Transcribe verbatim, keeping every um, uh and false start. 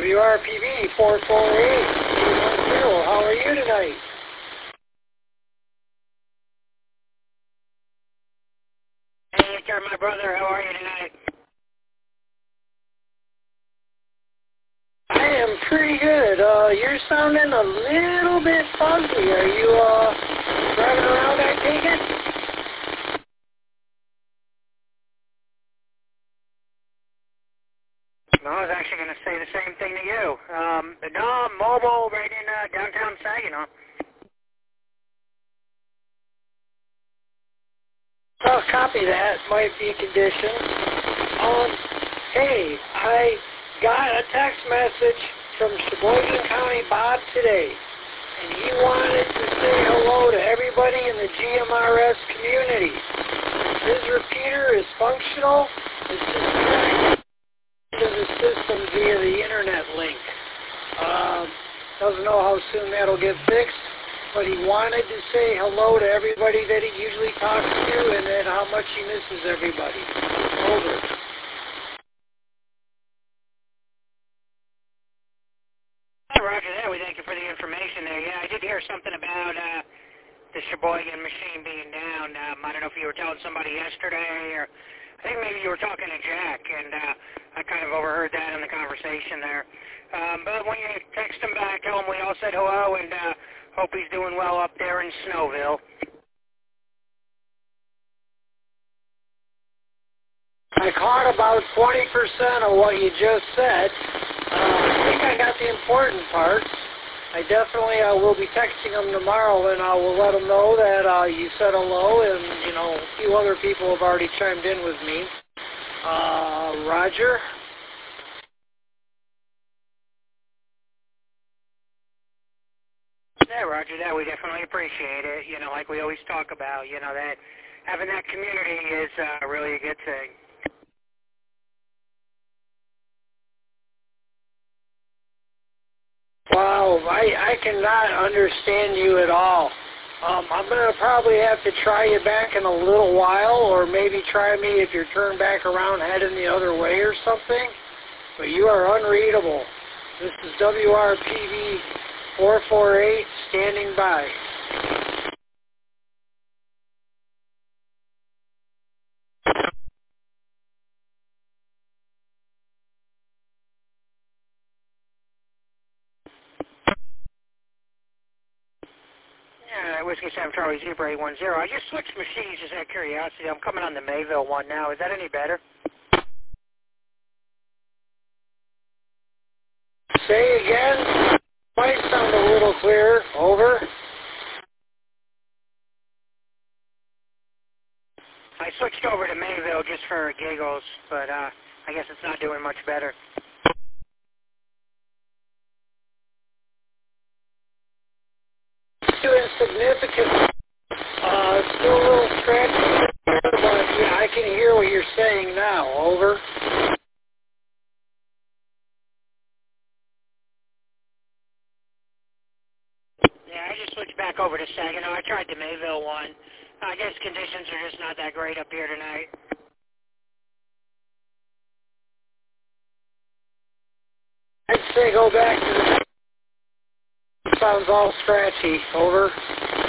W R P V four four eight eight one zero. How are you tonight? Hey, Edgar, my brother, how are you tonight? I am pretty good. Uh, you're sounding a little bit fuzzy. Are you, uh, driving around, I take it? No, I was actually going to say the same thing to you. Um, but no, I'm mobile right in uh, downtown Saginaw. I'll copy that. Might be conditioned. Um, hey, I got a text message from Sheboygan County Bob today, and he wanted to say hello to everybody in the G M R S community. His repeater is functional. It's just connected to the system via the internet link. Um, doesn't know how soon that'll get fixed, but he wanted to say hello to everybody that he usually talks to and then how much he misses everybody. Over. Hey, Roger that. We thank you for the information there. Yeah, I did hear something about uh, the Sheboygan machine being down. Um, I don't know if you were telling somebody yesterday, or I think maybe you were talking to Jack, and uh, I kind of overheard that in the conversation there. Um, but when you text him back, tell him we all said hello, and uh, hope he's doing well up there in Snowville. I caught about twenty percent of what you just said. Uh, I think I got the important parts. I definitely uh, will be texting him tomorrow, and I will let him know that uh, you said hello, and, you know, a few other people have already chimed in with me. Uh, Roger? Yeah, Roger that. We definitely appreciate it. You know, like we always talk about, you know, that having that community is uh, really a good thing. Wow, I, I cannot understand you at all. Um, I'm going to probably have to try you back in a little while, or maybe try me if you're turned back around heading the other way or something. But you are unreadable. This is W R P V four four eight standing by. Yeah, Whiskey Sam Charlie Zebra eight one zero. I just switched machines just out of curiosity. I'm coming on the Mayville one now. Is that any better? Say again. Might sound a little clearer. Over. I switched over to Mayville just for giggles, but uh, I guess it's not doing much better. Too insignificant. Uh, still a little scratchy, but yeah, I can hear what you're saying now. Over. Yeah, I just switched back over to Saginaw. I tried the Mayville one. I guess conditions are just not that great up here tonight. I'd say go back to the... Sounds all scratchy. Over.